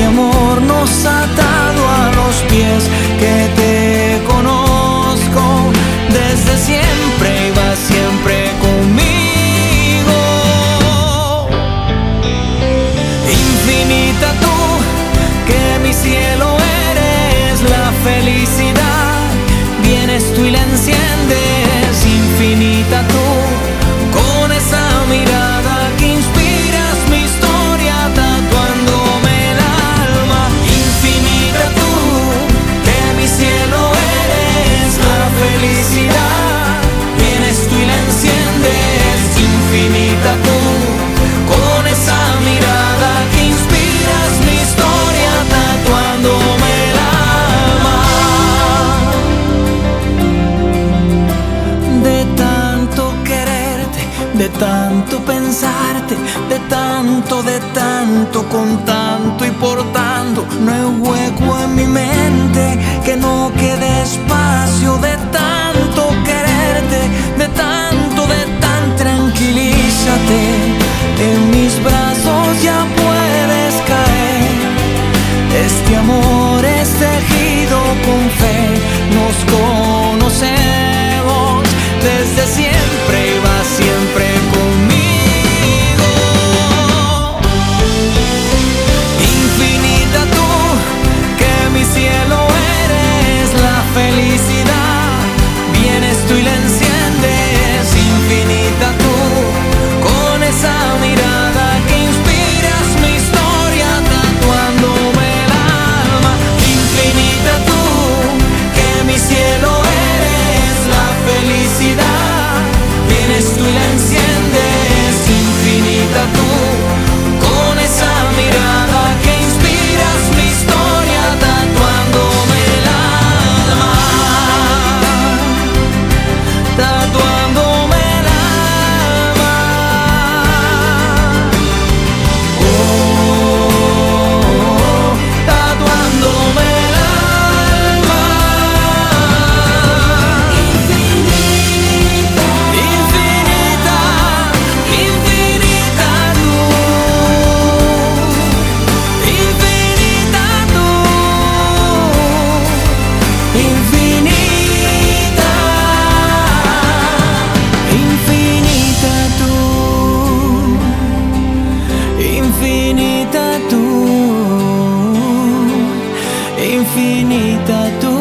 amor nos ha atado a los pies, que te conozco desde siempre y vas siempre conmigo. Infinita tú, que mi cielo eres, la felicidad, vienes tú y la enciendes. Infinita tú, con esa mirada que inspiras mi historia, tatuándome el alma. Infinita tú, que mi cielo eres, la felicidad, vienes tú y la enciendes. Infinita tú, con esa mirada que inspiras mi historia, tatuándome el alma. De tanto quererte, de tanto pensarte, de tanto, con tanto y por tanto, no hay hueco en mi mente que no quede espacio. De tanto quererte, de tanto, tranquilízate, en mis brazos ya puedes caer. Este amor es tejido con fe, nos conocemos desde siempre y vas siempre conmigo. Infinita tú, que mi cielo eres, la felicidad, vienes tú y la enciendes. Infinita tú, con esa mirada que inspiras mi historia, tatuándome el alma. Infinita tú, que mi cielo eres, la felicidad, vienes tú y la enciendes. Infinita tú, con esa mirada que inspiras mi historia, tatuándome el alma, tatuándome el alma. Oh, tatuándome el alma. Infinita, infinita tú, infinita tú, infinita, infinita tú, infinita tú, infinita tú.